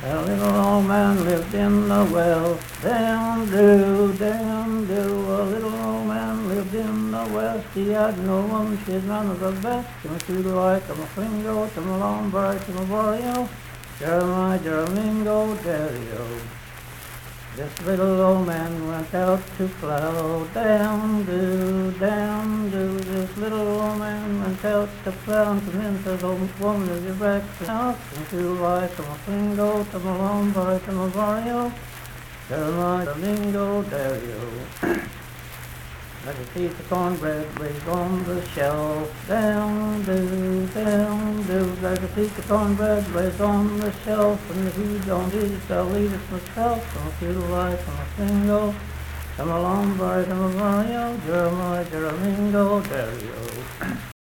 A little old man lived in the well, down-doo, down-doo. A little old man lived in the west. He had no one, she had none of the best. To my Tudorite, to my Fringo, to my Lombard, to my Boreal, Jeremiah, Jeramingo, Dario. This little old man went out to plow, down-doo, down-doo. This little old man went out to plow, and come in to the woman of your breakfast house. And to life, to my Fringo, to my Lombard, to my Barrio, Jeremiah, Jeramingo, Dario. Like a piece of cornbread laid on the shelf, down-doo, down-doo. Like a piece of cornbread laid on the shelf, and if you don't eat it, I'll eat it myself. I'm a few life, I'm a single, I'm a Lombard, I'm a Mario, Jeremiah, Jeramingo, Dario.